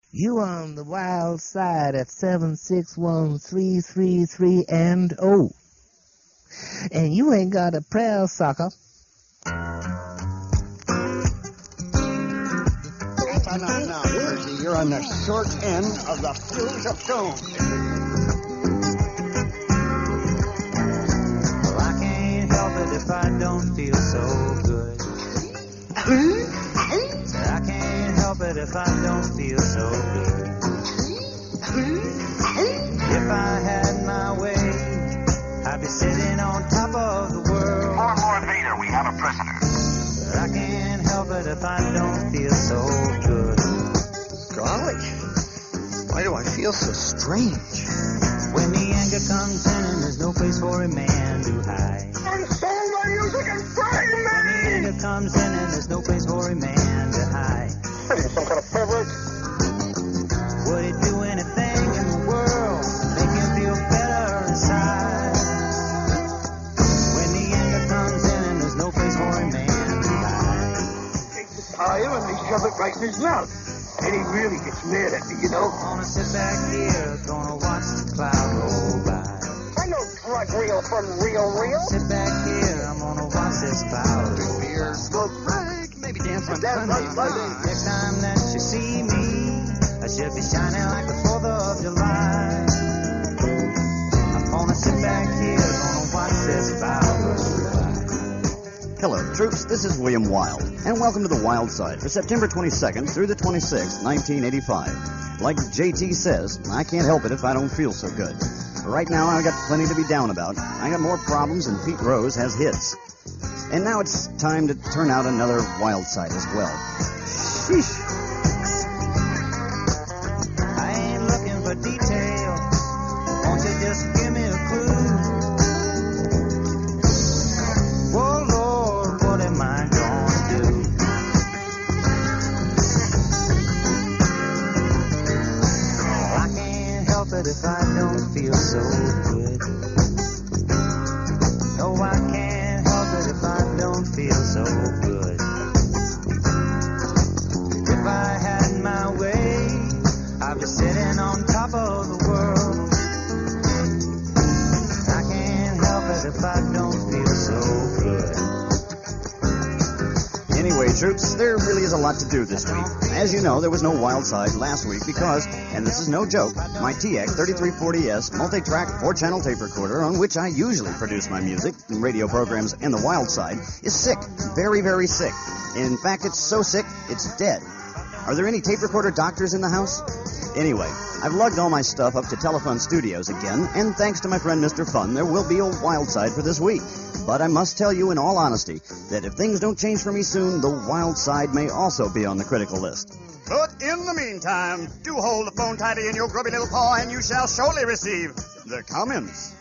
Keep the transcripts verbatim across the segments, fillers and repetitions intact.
You on the wild side at seven six one, three three three and oh. And you ain't got a prayer sucker. No, no, no, Percy, you're on the short end of the fuse of doom. Well, I can't help it if I don't feel so good. I can't help it if I don't feel so good. If I had my way, I'd be sitting on top of the world. Four more Vader, we have a prisoner. But I can't help it if I don't feel so good. Golly, why do I feel so strange? When the anger comes in and there's no place for a man to hide. I'm sold on music and frame me! When the anger comes in and there's no place for a man to hide. Are you some kind of pervert? Would it do anything in the world to make him feel better inside? When the anger comes in and there's no place for a man to hide. Take the tire and they shove it right in his mouth. And he really gets mad at me, you know? Gonna sit back here, gonna watch the cloud roll by. I know drug reel from real real. Sit back here, I'm gonna watch this cloud roll by. Smoke break, maybe dance on Dance on Sunday. Sunday. Next time that you see me, I should be shining like the fourth of July. I'm gonna sit back here, gonna watch this cloud roll by. Hello, troops. This is William Wild, and welcome to the Wild Side for September twenty-second through the twenty-sixth, nineteen eighty-five. Like J T says, I can't help it if I don't feel so good. Right now, I got plenty to be down about. I got more problems than Pete Rose has hits. And now it's time to turn out another Wild Side as well. Sheesh. I ain't looking for details. Won't you just give me a clue? Whoa, Lord, what am I gonna do? I can't help it if I don't feel so good. No, I can't help it if I don't feel so good. If I had my way, I'd be sitting on top of the world. I can't help it if I don't feel so good. Anyway, troops, there really is a lot to do this week. As you know, there was no Wild Side last week because, and this is no joke, my T X thirty-three forty S multi-track four-channel tape recorder on which I usually produce my music, radio programs, and the Wild Side is sick. Very, very sick. In fact, it's so sick, it's dead. Are there any tape recorder doctors in the house? Anyway, I've lugged all my stuff up to Telephone Studios again, and thanks to my friend Mister Fun, there will be a Wild Side for this week. But I must tell you in all honesty that if things don't change for me soon, the Wild Side may also be on the critical list. But in the meantime, do hold the phone tightly in your grubby little paw, and you shall surely receive the comments.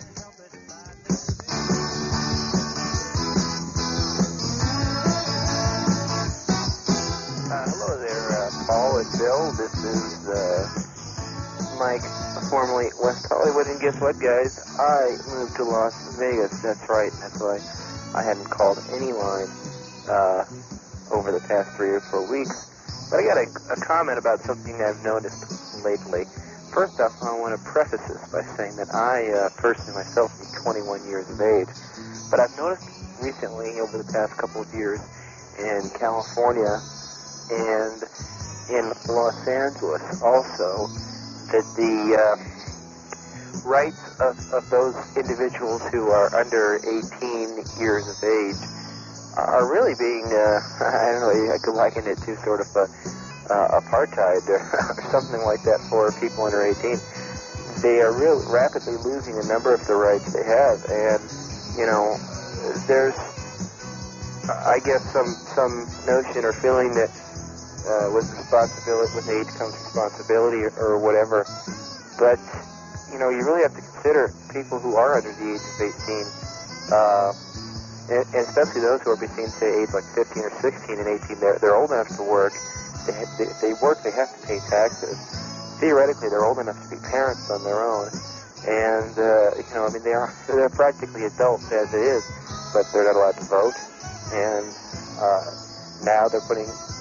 Uh, hello there, uh, Paul and Bill. This is uh, Mike, formerly West Hollywood. And guess what, guys? I moved to Las Vegas. That's right. That's why I hadn't called any line uh, over the past three or four weeks. But I got a, a comment about something I've noticed lately. First off, I want to preface this by saying that I uh, personally myself am twenty-one years of age. But I've noticed recently, over the past couple of years, in California and in Los Angeles also, that the uh, rights of, of those individuals who are under eighteen years of age are really being, uh, I don't know, I could liken it to sort of a, uh, apartheid or, or something like that for people under eighteen. They are really rapidly losing a number of the rights they have, and, you know, there's, I guess, some, some notion or feeling that uh, with responsibility, with age comes responsibility or, or whatever, but, you know, you really have to consider people who are under the age of eighteen, uh, and especially those who are between, say, age like fifteen or sixteen and eighteen. They're, they're old enough to work. They, have, they, they work, they have to pay taxes. Theoretically, they're old enough to be parents on their own. And, uh, you know, I mean, they are, they're practically adults as it is, but they're not allowed to vote. And uh, now they're putting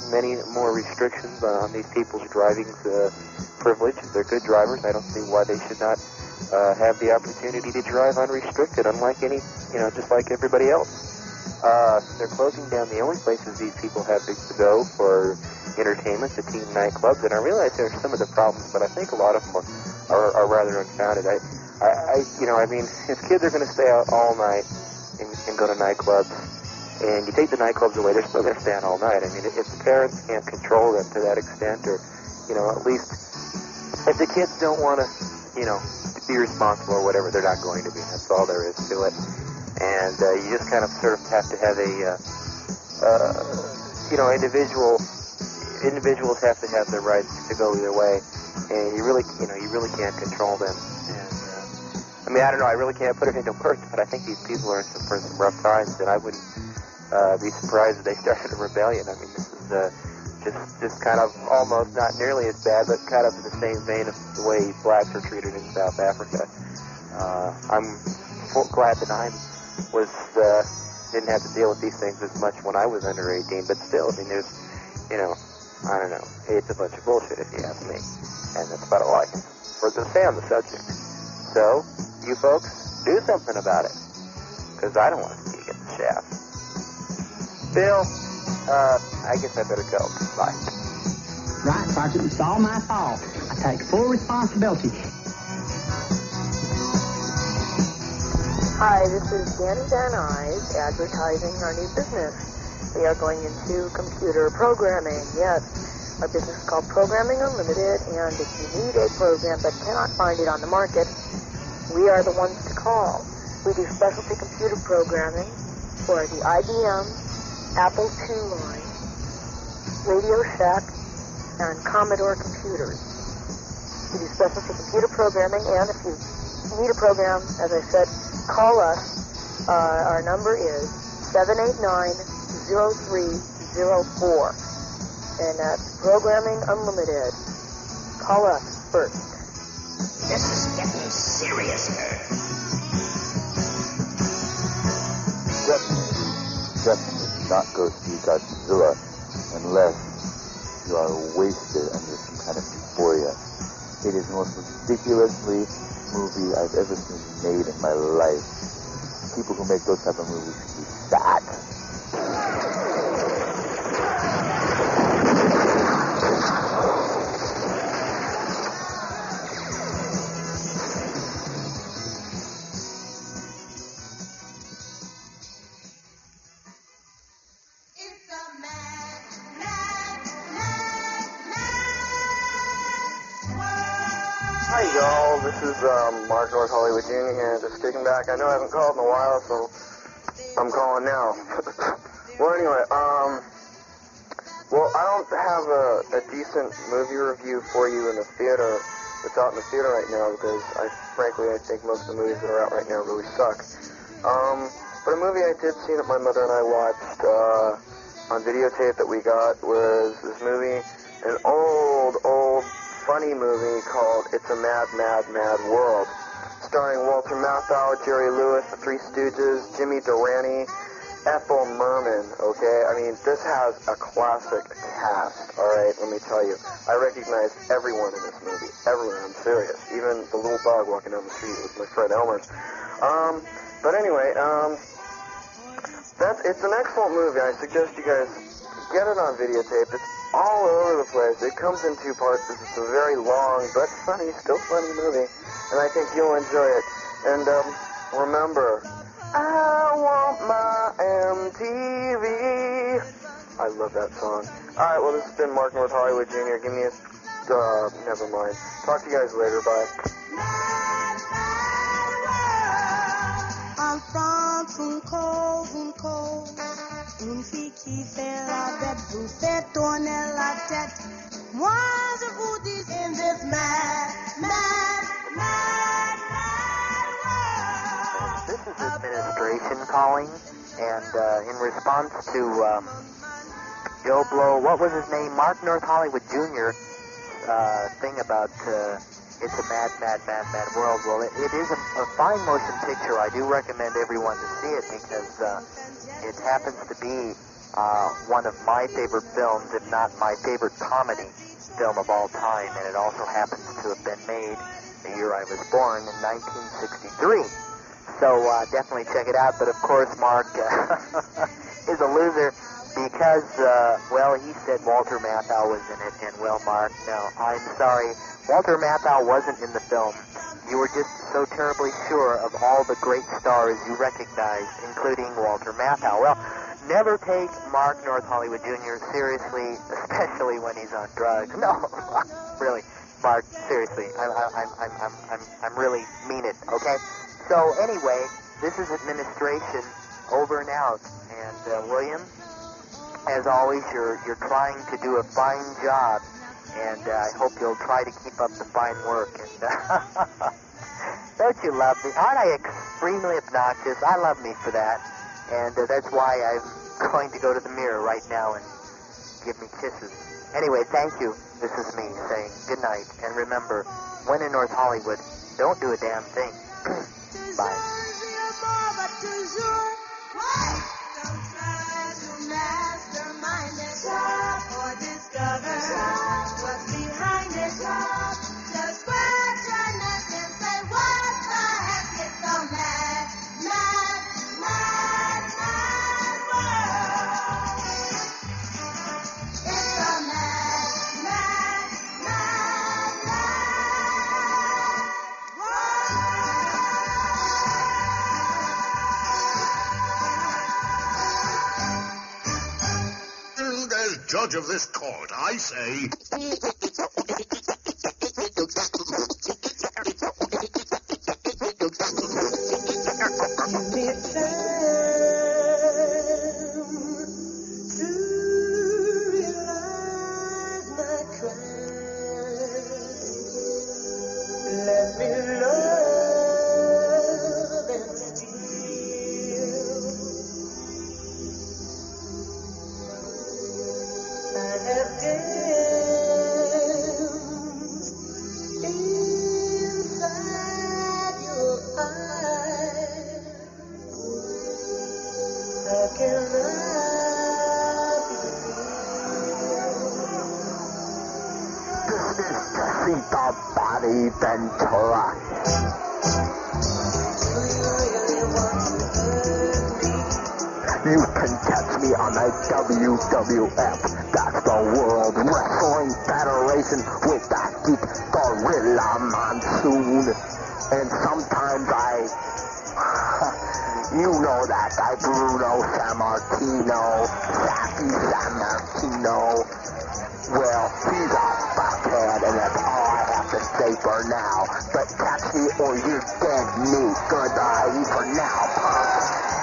many more restrictions on these people's driving uh, privilege. They're good drivers. I don't see why they should not uh, have the opportunity to drive unrestricted, unlike any, you know, just like everybody else. Uh, they're closing down the only places these people have to go for entertainment, the teen nightclubs, and I realize there are some of the problems, but I think a lot of them are, are, are rather unfounded. I, I, I, you know, I mean, if kids are going to stay out all night and, and go to nightclubs, and you take the nightclubs away, they're still going to stay out all night. I mean, if the parents can't control them to that extent, or, you know, at least if the kids don't want to, you know, be responsible or whatever, they're not going to be. That's all there is to it. And uh, you just kind of sort of have to have a, uh, uh, you know, individual, individuals have to have their rights to go either way. And you really, you know, you really can't control them. And, uh, I mean, I don't know, I really can't put it into words, but I think these people are in some, for some rough times, and I wouldn't uh, be surprised if they started a rebellion. I mean, this is uh, just, just kind of almost not nearly as bad, but kind of in the same vein of the way blacks are treated in South Africa. Uh, I'm full, glad that I'm was uh, didn't have to deal with these things as much when I was under eighteen, but still, I mean, there's, you know, I don't know, it's a bunch of bullshit if you ask me, and that's about all I can for to say on the subject. So, you folks, do something about it, because I don't want to see you get the shaft. Bill, uh, I guess I better go. Bye. Right, Sergeant, it's all my fault. I take full responsibility. Hi, this is Danny Van Nuys advertising our new business. We are going into computer programming. Yes, our business is called Programming Unlimited, and if you need a program but cannot find it on the market, we are the ones to call. We do specialty computer programming for the I B M, Apple two line, Radio Shack, and Commodore computers. We do specialty computer programming, and if you need a program, as I said, call us. Uh, our number is seven eight nine, zero three zero four. And that's Programming Unlimited. Call us first. This is getting serious here. Definitely, definitely do not go see Godzilla unless you are wasted under some kind of euphoria. It is the most ridiculously movie I've ever seen made in my life. People who make those type of movies should be sad. Hi, y'all. This is um, Mark North Hollywood Junior here, just kicking back. I know I haven't called in a while, so I'm calling now. Well, anyway, um, well, I don't have a, a decent movie review for you in the theater that's out in the theater right now because, I frankly, I think most of the movies that are out right now really suck. Um, but a movie I did see that my mother and I watched uh, on videotape that we got was this movie, an old, old, funny movie called It's a Mad, Mad, Mad World, starring Walter Matthau, Jerry Lewis, the Three Stooges, Jimmy Durante, Ethel Merman, okay? I mean, this has a classic cast, all right? Let me tell you. I recognize everyone in this movie. Everyone, I'm serious. Even the little dog walking down the street with my friend Elmer's. Um, but anyway, um, that's, it's an excellent movie. I suggest you guys get it on videotape. It's all over the place. It comes in two parts. It's a very long but funny, still funny movie, and I think you'll enjoy it. And um, remember, I want my M T V. I love that song. All right, well, this has been Mark North Hollywood Junior Give me a... Uh, never mind. Talk to you guys later. Bye. Un cold, un cold, une fille qui fait la bête, vous fait tourner la tête. Moi, je vous dis, in this mad, mad, mad, mad world. This is administration calling, and uh, in response to um, Joe Blow, what was his name? Mark North Hollywood Junior Uh, thing about uh, It's a Mad, Mad, Mad, Mad World. Well, it, it is a, a fine motion picture. I do recommend everyone to see it because uh, it happens to be uh, one of my favorite films, if not my favorite comedy film of all time, and it also happens to have been made the year I was born in nineteen sixty-three. So uh, definitely check it out. But of course, Mark uh, is a loser because, uh, well, he said Walter Matthau was in it, and well, Mark, no, I'm sorry. Walter Matthau wasn't in the film. You were just so terribly sure of all the great stars you recognized, including Walter Matthau. Well, never take Mark North Hollywood Junior seriously, especially when he's on drugs. No, really, Mark, seriously, I'm, I'm, I'm, I'm, I'm, I'm really mean it, okay? So anyway, this is administration over and out. And uh, William, as always, you're you're trying to do a fine job, and uh, I hope you'll try to keep up the fine work. And uh, don't you love me? Aren't I extremely obnoxious? I love me for that, and uh, that's why I'm going to go to the mirror right now and give me kisses. Anyway, thank you. This is me saying good night, and remember, when in North Hollywood, don't do a damn thing. Bye. Judge of this court, I say... Let me love and steal. I have danced inside your eyes. How can I This is Jacinta Body Ventura. You can catch me on the W W F. That's the World Wrestling Federation with that deep Gorilla Monsoon. And sometimes I, you know that guy Bruno Sammartino, Sappy Sammartino. Well, he's a fuckhead, and that's all I have to say for now. But catch me or you're dead meat. Goodbye for now, punk.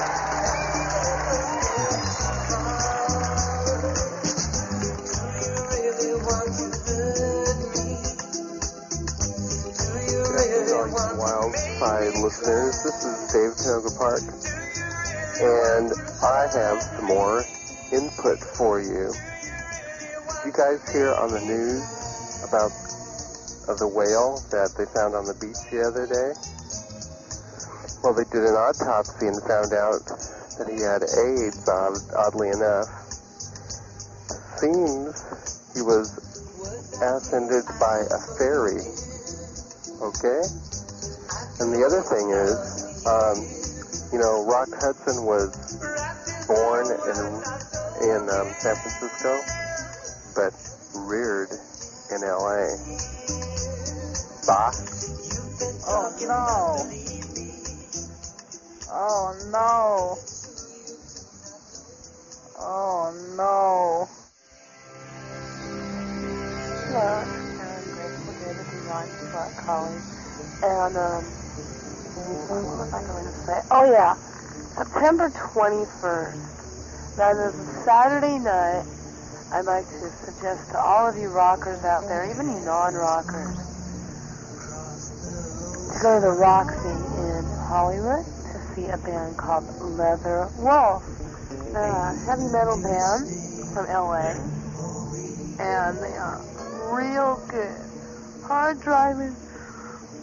Wildfire listeners, this is Dave Tanoga Park, and I have some more input for you. Did you guys hear on the news about of the whale that they found on the beach the other day? Well, they did an autopsy and found out that he had AIDS, oddly enough. Seems he was ascended by a fairy. Okay? And the other thing is, um, you know, Rock Hudson was born in in um, San Francisco, but reared in L A. Bah. Oh no! Oh no! Oh no! Hello, I'm grateful day to be on Scott calling. And, um, what was I going to say? Oh, yeah. September twenty-first. That is a Saturday night. I'd like to suggest to all of you rockers out there, even you non-rockers, to go to the Roxy in Hollywood to see a band called Leather Wolf. They're a heavy metal band from L A. And they are real good, hard-driving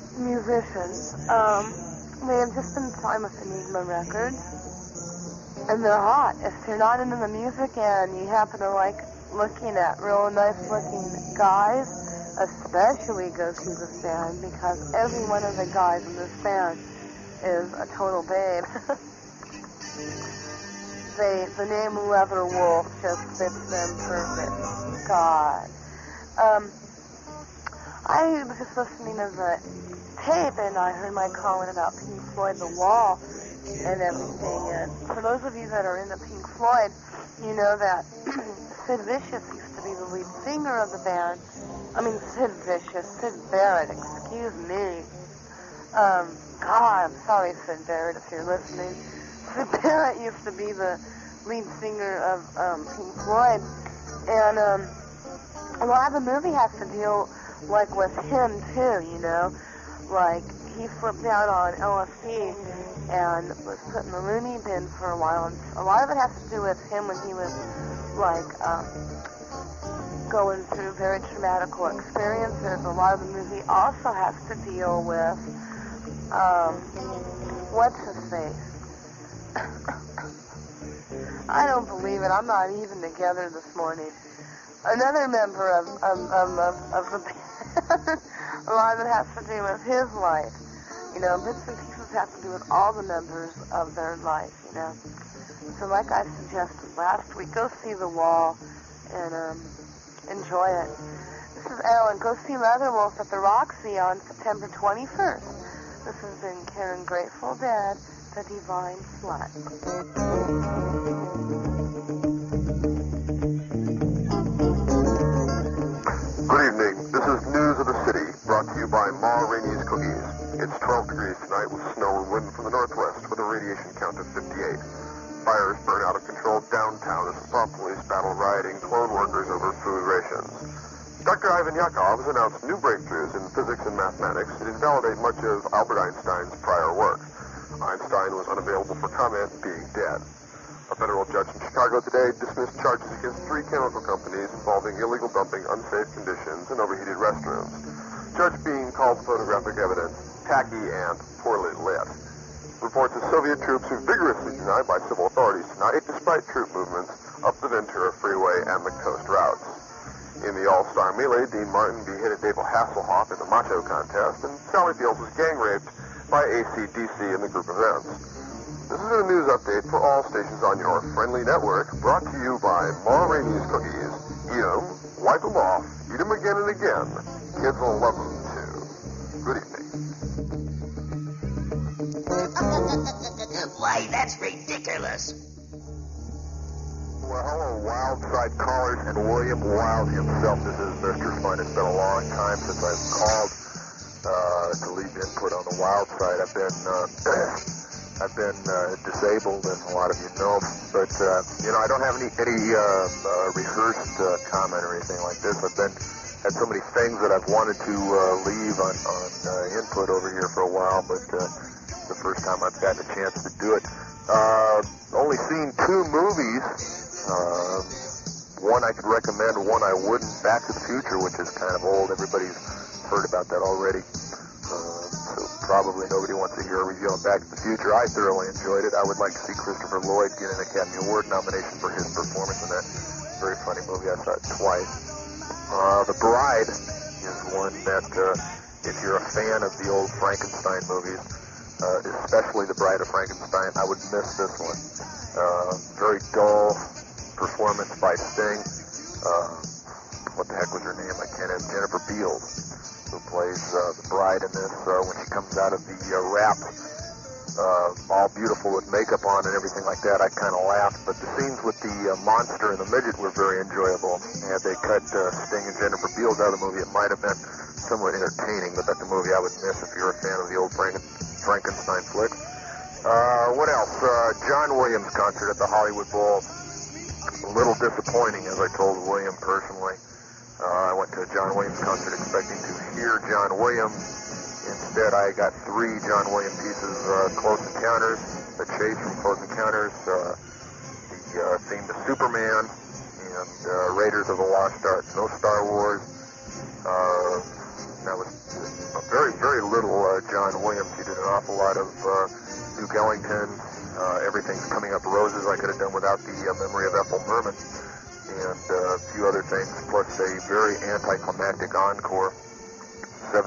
musicians. Um, they have just been signed with Enigma Records, and they're hot. If you're not into the music and you happen to like looking at real nice-looking guys, especially go see this band, because every one of the guys in this band is a total babe. they, the name Leather Wolf just fits them perfect. God. Um, I was just listening to the tape, and I heard my comment about Pink Floyd, The Wall, and everything. And for those of you that are into Pink Floyd, you know that Sid Vicious used to be the lead singer of the band. I mean, Sid Vicious, Sid Barrett, excuse me. Um, God, I'm sorry, Sid Barrett, if you're listening. Sid Barrett used to be the lead singer of um, Pink Floyd. And um, a lot of the movie has to deal, like, with him, too, you know? Like, he flipped out on L S D and was put in the loony bin for a while. And a lot of it has to do with him when he was, like, um, going through very traumatical experiences. A lot of the movie also has to deal with, um, what's his face? I don't believe it. I'm not even together this morning. Another member of, of, of, of, of the band, a lot of it has to do with his life. You know, bits and pieces have to do with all the members of their life, you know. So like I suggested last week, go see The Wall and um, enjoy it. This is Ellen. Go see Leatherwolf at the Roxy on September twenty-first. This has been Karen Grateful Dead, the Divine Slut. Good evening. This is News of the City, brought to you by Ma Rainey's Cookies. It's twelve degrees tonight with snow and wind from the northwest with a radiation count of fifty-eight. Fires burn out of control downtown as the Pop Police battle rioting clone workers over food rations. Doctor Ivan Yakov has announced new breakthroughs in physics and mathematics that invalidate much of Albert Einstein's prior work. Einstein was unavailable for comment, being dead. A federal judge in Chicago today dismissed charges against three chemical companies involving illegal dumping, unsafe conditions, and overheated restrooms. Judge Bean called photographic evidence tacky and poorly lit. Reports of Soviet troops were vigorously denied by civil authorities tonight, despite troop movements up the Ventura Freeway and the coast routes. In the All-Star Melee, Dean Martin beheaded David Hasselhoff in the macho contest, and Sally Fields was gang-raped by A C D C in the group events. This is a news update for all stations on your friendly network, brought to you by Ma Rainey's Cookies. Eat them, wipe them off, eat them again and again. Kids will love them, too. Good evening. Why, that's ridiculous. Well, hello, Wildside callers, and William Wild himself. This is Mister Fun. It's been a long time since I've called uh, to leave input on the Wild side. I've been... Uh, I've been uh, disabled, as a lot of you know, but, uh, you know, I don't have any, any uh, uh, rehearsed uh, comment or anything like this. I've been, had so many things that I've wanted to uh, leave on, on uh, input over here for a while, but uh, it's the first time I've gotten a chance to do it. Uh, only seen two movies. Uh, one I could recommend, one I wouldn't. Back to the Future, which is kind of old. Everybody's heard about that already. Uh, so probably nobody wants to hear a review on Back to the Future. I thoroughly enjoyed it. I would like to see Christopher Lloyd get an Academy Award nomination for his performance in that very funny movie. I saw it twice. Uh, The Bride is one that, uh, if you're a fan of the old Frankenstein movies, uh, especially The Bride of Frankenstein, I would miss this one. Uh, very dull performance by Sting. Uh, what the heck was her name? I can't have Jennifer Beals, who plays uh, the bride in this, uh, when she comes out of the uh, wrap, uh, all beautiful with makeup on and everything like that. I kind of laughed, but the scenes with the uh, monster and the midget were very enjoyable. Had they cut uh, Sting and Jennifer Beals out of the movie, it might have been somewhat entertaining, but that's a movie I would miss if you're a fan of the old Franken- Frankenstein flick. Uh, what else? Uh, John Williams concert at the Hollywood Bowl. A little disappointing, as I told William personally. Uh, I went to a John Williams concert expecting to hear John Williams. Instead, I got three John Williams pieces, uh, Close Encounters, The Chase from Close Encounters, uh, the uh, theme to Superman, and uh, Raiders of the Lost Ark. No Star Wars. Uh, that was a very, very little uh, John Williams. He did an awful lot of uh, Duke Ellington. Uh, Everything's Coming Up Roses. I could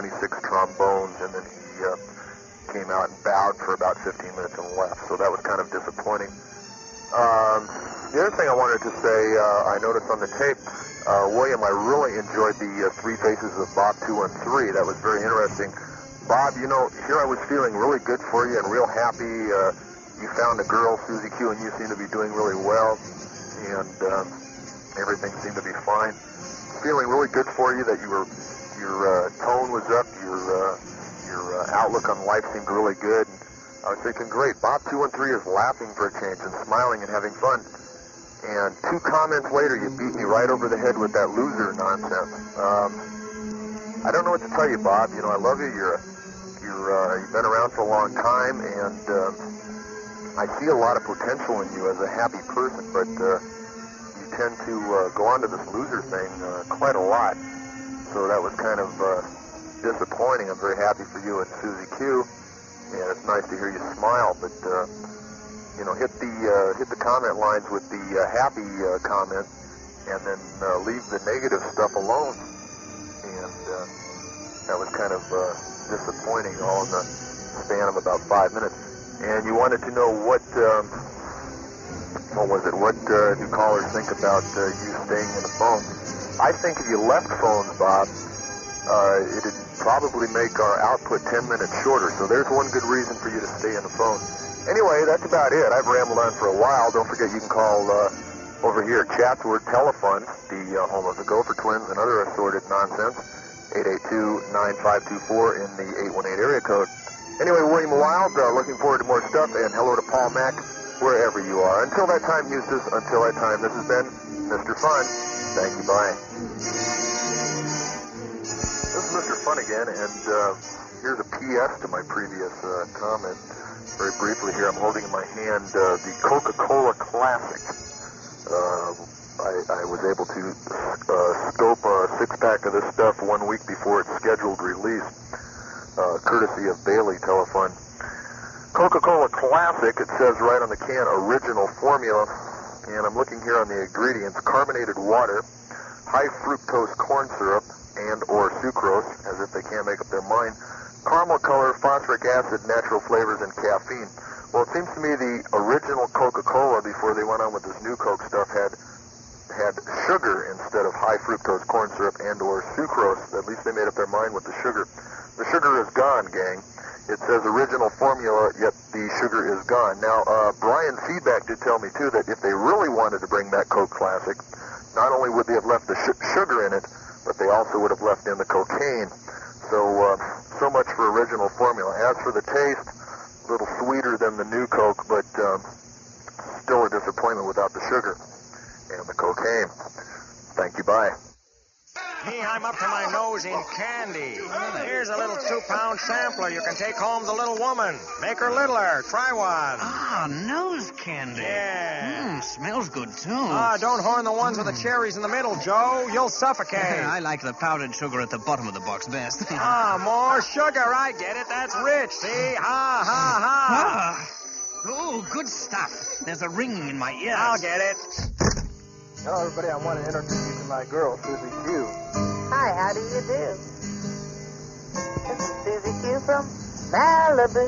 seventy-six trombones, and then he uh, came out and bowed for about fifteen minutes and left. So that was kind of disappointing. Um, the other thing I wanted to say, uh, I noticed on the tape, uh, William, I really enjoyed the uh, Three Faces of Bob two one three. That was very interesting. Bob, you know, here I was feeling really good for you and real happy. Uh, you found a girl, Susie Q, and you seem to be doing really well, and uh, everything seemed to be fine. Feeling really good for you that you were, your uh, tone was up, your uh, your uh, outlook on life seemed really good. And I was thinking, great, Bob two one three is laughing for a change and smiling and having fun. And two comments later, you beat me right over the head with that loser nonsense. Um, I don't know what to tell you, Bob. You know, I love you. You're a You're, uh, you've been around for a long time, and uh, I see a lot of potential in you as a happy person, but uh, you tend to uh, go on to this loser thing uh, quite a lot. So that was kind of uh, disappointing. I'm very happy for you and Susie Q, and it's nice to hear you smile, but, uh, you know, hit the uh, hit the comment lines with the uh, happy uh, comment, and then uh, leave the negative stuff alone. And uh, that was kind of... Uh, disappointing all in the span of about five minutes. And you wanted to know what, um, what was it, what uh, do callers think about uh, you staying in the phone? I think if you left phones, Bob, uh, it'd probably make our output ten minutes shorter. So there's one good reason for you to stay in the phone. Anyway, that's about it. I've rambled on for a while. Don't forget you can call uh, over here, Chatsworth Telephone, the uh, home of the Gopher Twins and other assorted nonsense. eight eight two, nine five two four in the eight one eight area code. Anyway, William Wild, uh, looking forward to more stuff, and hello to Paul Mack, wherever you are. Until that time, Eustace, until that time, this has been Mister Fun. Thank you, bye. This is Mister Fun again, and uh, here's a P S to my previous uh, comment. Very briefly here, I'm holding in my hand uh, the Coca-Cola Classic. Uh, I, I was able to uh, scope a six-pack of this stuff one week before its scheduled release, uh, courtesy of Bailey Telephone. Coca-Cola Classic, it says right on the can, original formula, and I'm looking here on the ingredients, carbonated water, high fructose corn syrup, and or sucrose, as if they can't make up their mind, caramel color, phosphoric acid, natural flavors, and caffeine. Well, it seems to me the original Coca-Cola, before they went on with this new Coke stuff, had had sugar instead of high fructose corn syrup and or sucrose. At least they made up their mind with the sugar. The sugar is gone, gang. It says original formula, yet the sugar is gone. Now, uh, Brian Feedback did tell me, too, that if they really wanted to bring back Coke Classic, not only would they have left the sh- sugar in it, but they also would have left in the cocaine. So, uh, so much for original formula. As for the taste, a little sweeter than the new Coke, but um, still a disappointment without the sugar and the cocaine. Thank you, bye. Me, I'm up to my nose in candy. Here's a little two-pound sampler. You can take home the little woman. Make her littler. Try one. Ah, nose candy. Yeah. Mmm, smells good, too. Ah, don't horn the ones with the cherries in the middle, Joe. You'll suffocate. I like the powdered sugar at the bottom of the box best. Ah, more sugar. I get it. That's rich. See? Ha, ha, ha. Ah. Oh, good stuff. There's a ring in my ear. I'll get it. Hello, everybody. I want to introduce you to my girl, Susie Q. Hi, how do you do? This is Susie Q from Malibu.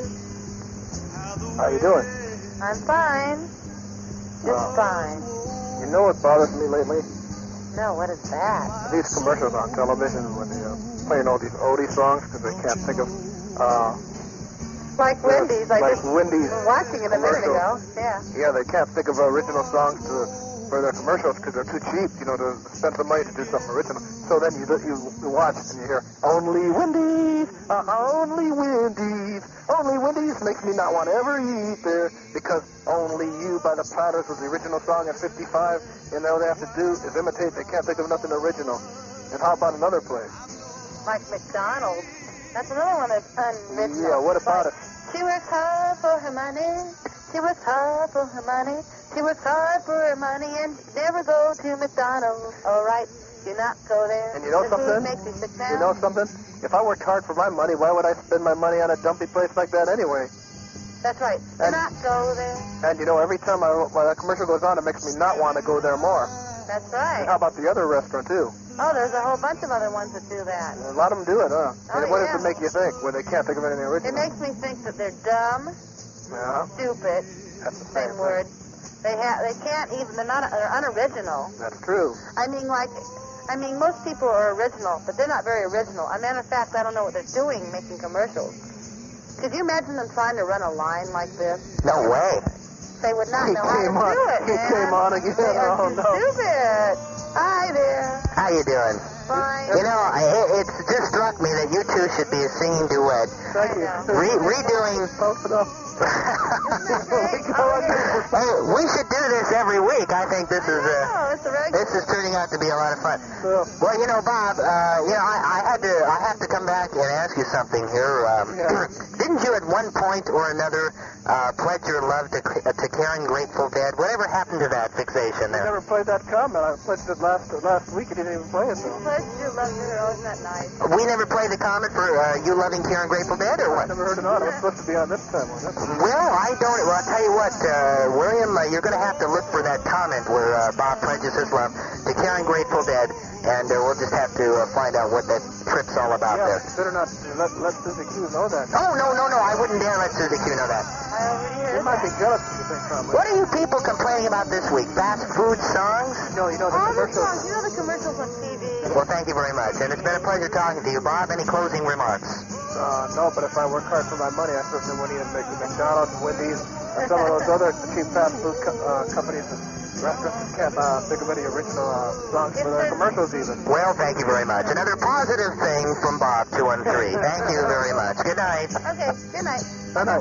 How you doing? I'm fine. Just Uh, fine. You know what bothers me lately? No, what is that? These commercials on television when they're uh, playing all these oldie songs because they can't think of... Uh, Like Wendy's. I like just Wendy's was watching it a minute ago. Yeah. Yeah, they can't think of original songs to, for their commercials because they're too cheap, you know, to spend the money to do something original. So then you you, you watch and you hear, only Wendy's, uh, only Wendy's, only Wendy's makes me not want to ever eat there because Only You by the Platters was the original song in fifty-five, and all they have to do is imitate. They can't think of nothing original. And how about another place? Like McDonald's. That's another one that's unoriginal. Yeah, what about it? She works hard for her money. She works hard for her money. She works hard for her money and never go to McDonald's. All right, do not go there. And you know the something? Food makes you sick now. You know something? If I worked hard for my money, why would I spend my money on a dumpy place like that anyway? That's right. Do And- not go there. And you know, every time I, when that commercial goes on, it makes me not want to go there more. That's right. And how about the other restaurant too? Oh, there's a whole bunch of other ones that do that. A lot of them do it, huh? Oh, And what yeah. does it make you think when they can't think of anything It original? makes me think that they're dumb, Yeah, stupid, that's the same same word. thing. They have, they can't even, they're not, they're unoriginal. That's true. I mean, like, I mean, most people are original, but they're not very original. As a matter of fact, I don't know what they're doing making commercials. Could you imagine them trying to run a line like this? No way. They would not He know how to came on. do it, He man. came on again. They are Oh, too no. stupid. Hi there. How you doing? Fine. You know, I, it, it's just struck me that you two should be a singing duet. Thank you. Re- redoing... Close enough. Hey, we should do this every week. I think this is uh, Oh, it's a regular. this is turning out to be a lot of fun. Well, you know, Bob, uh, you know, I, I had to I have to come back and ask you something here. Um, Yeah. Didn't you at one point or another uh, pledge your love to uh, to Caring Grateful Dead? Whatever happened to that fixation I there? never played that comment. I played it last last week. You didn't even play it, though. Pledge your love to her. Oh, isn't that nice? We never played the comment for uh, you loving Caring Grateful Dead, or I what? never heard it on. It was supposed to be on this time, wasn't it? Well, I don't. Well, I'll tell you what, uh, William, uh, you're going to have to look for that comment where uh, Bob pledges his love to Caring Grateful Dead, and uh, we'll just have to uh, find out what that trip's all about Yeah, there. better not let, let Susie Q know that. Oh, no, no, no, I wouldn't dare let Susie Q know that. I already You heard might that. be jealous of the big comment. What are you people complaining about this week? Fast food songs? No, you know the All the commercials. songs. You know the commercials on T V? Well, thank you very much, and it's been a pleasure talking to you, Bob. Any closing remarks? Uh, no, but if I work hard for my money, I certainly wouldn't even make the McDonald's and Wendy's and some of those other cheap fast food co- uh, companies and restaurants that can't uh, think of any original uh, songs for their commercials even. Well, thank you very much. Another positive thing from Bob, two one three. Thank you very much. Good night. Okay, good night. Good night.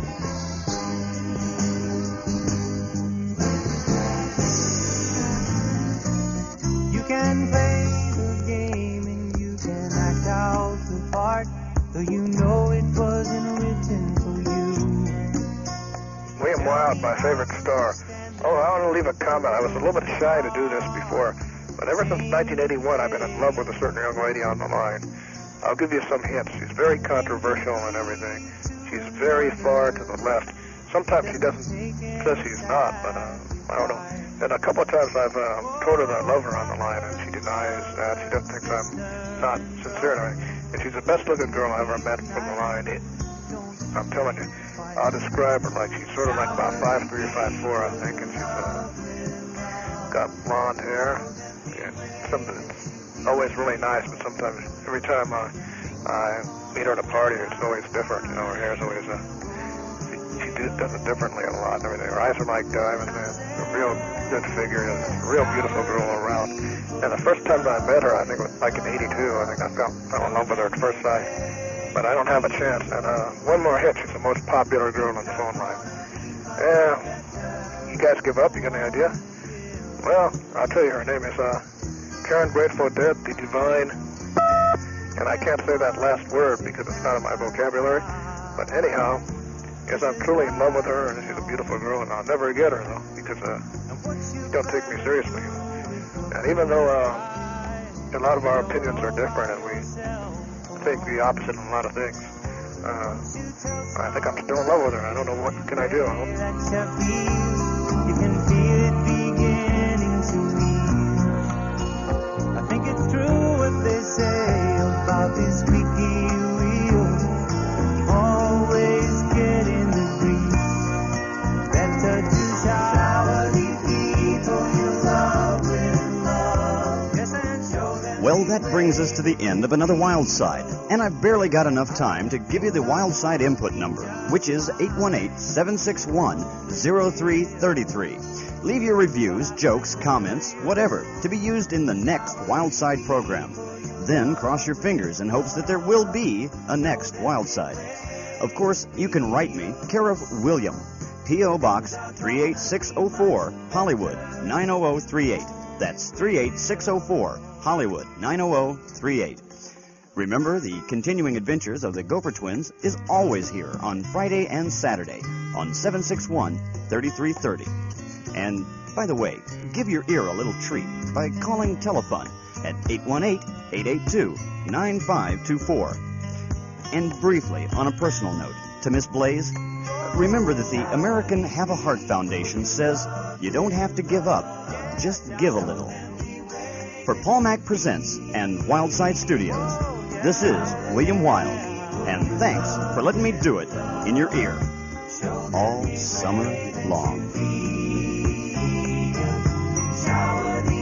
You can play the game and you can act out the part, though you know it wasn't written for you. William Wild, my favorite star. Oh, I want to leave a comment. I was a little bit shy to do this before, but ever since nineteen eighty-one, I've been in love with a certain young lady on the line. I'll give you some hints. She's very controversial and everything. She's very far to the left. Sometimes she doesn't say she's not, but uh, I don't know. And a couple of times I've uh, told her that I love her on the line, and she denies that. She doesn't think I'm not sincere to her. And she's the best-looking girl I ever met from the line. It, I'm telling you. I'll describe her like she's sort of like about five three or five four, I think, and she's uh, got blonde hair. And something that's always really nice, but sometimes every time uh, I meet her at a party, it's always different. You know, her hair's always uh, she, she do, does it differently a lot and everything. Her eyes are like diamonds, and a real good figure, and a real beautiful girl all around. And the first time I met her, I think it was like in eighty-two. I think I fell, fell in love with her at first sight. But I don't have a chance. And uh, one more hit. She's the most popular girl on the phone line. Yeah. You guys give up? You got any idea? Well, I'll tell you. Her name is uh, Caring Grateful Dead, the Divine. And I can't say that last word because it's not in my vocabulary. But anyhow, yes, I'm truly in love with her, and she's a beautiful girl, and I'll never get her, though, because uh, she don't take me seriously. And even though uh, a lot of our opinions are different, and we think the opposite of a lot of things. Uh, I think I'm still in love with her. I don't know what can I do. You can feel it beginning to ease. I think it's true what they say about this squeaky wheel. Always get in the grease. That touches shower these people you love with love. Yes, and show them. Well, that brings us to the end of another Wild Side, and I've barely got enough time to give you the Wild Side input number, which is eight one eight, seven six one, zero three three three. Leave your reviews, jokes, comments, whatever, to be used in the next Wild Side program. Then cross your fingers in hopes that there will be a next Wild Side. Of course, you can write me, care of William, P O. Box three eight six zero four, Hollywood, nine zero zero three eight. That's three eight six zero four, Hollywood, nine zero zero three eight. Remember, the continuing adventures of the Gopher Twins is always here on Friday and Saturday on seven six one, three three three zero. And, by the way, give your ear a little treat by calling Telefun at eight one eight, eight eight two, nine five two four. And briefly, on a personal note, to Miss Blaze, remember that the American Have a Heart Foundation says you don't have to give up, just give a little. For Paul Mack Presents and Wildside Studios, this is William Wild, and thanks for letting me do it in your ear all summer long.